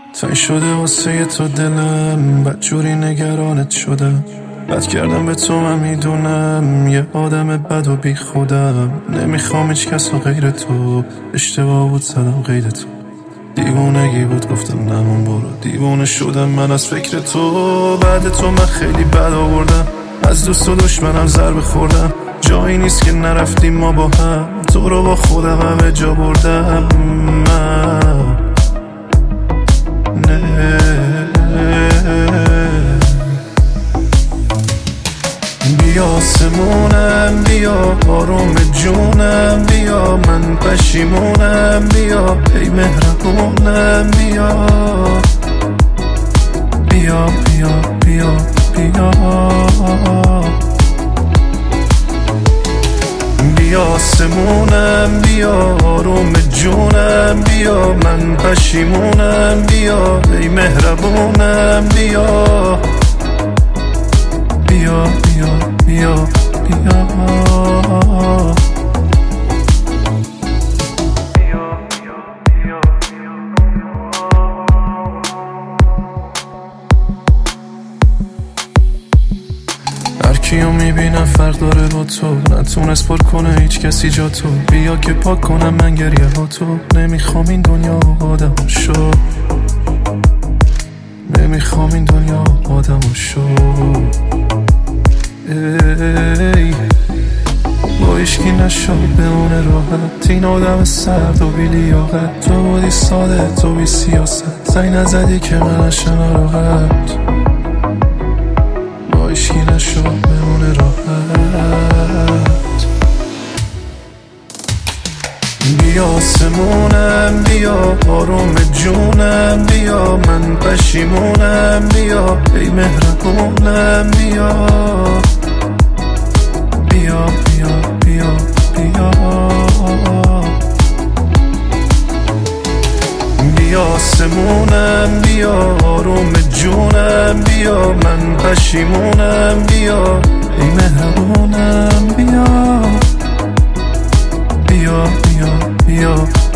تنگ شده واسه تو دلم، بدجوری نگرانت شدم. بد کردم به تو من میدونم، یه آدم بد و بی خودم. نمیخوام هیچ کس و غیر تو، اشتباه بود زدم غیر تو. دیوونگی بود گفتم نمون برو، دیوونه شدم من از فکر تو. بعد تو من خیلی بد آوردم، از دوست و دشمنم ضربه خوردم. جایی نیست که نرفتیم ما با هم، تو رو با خودم همه جا بردم من. بیا آسمونم، بیا آروم جونم، بیا من پشیمونم، بیا ای مهربونم، بیا بیا بیا بیا بیا بیا آسمونم، بیا آروم جونم، بیا من پشیمونم، بیا ای مهربونم، بیا بیا بیا بیا بیا هر کیو میبینم فرق داره با تو، نتونست پر کنه هیچ کسی جا تو. بیا که پاک کنم من گریه ها تو، نمیخوام این دنیا آدم شو، نمیخوام این دنیا آدم شو. ای با ایشکی نشو بمونه راحت، این آدم سرد و بی لیاقت. تو بودی ساده، تو بی سیاست، زنگ نزدی که من اشن راحت. با ایشکی نشو بمونه راحت. بیا آسمونم، بیا آروم جونم، بیا من پشیمونم، بیا ای مهربونم، بیا بیا بیا بیا بیا بیا آسمونم، بیا آروم جونم، بیا من پشیمونم، بیا ای مهربونم، بیا بیا بیا بیا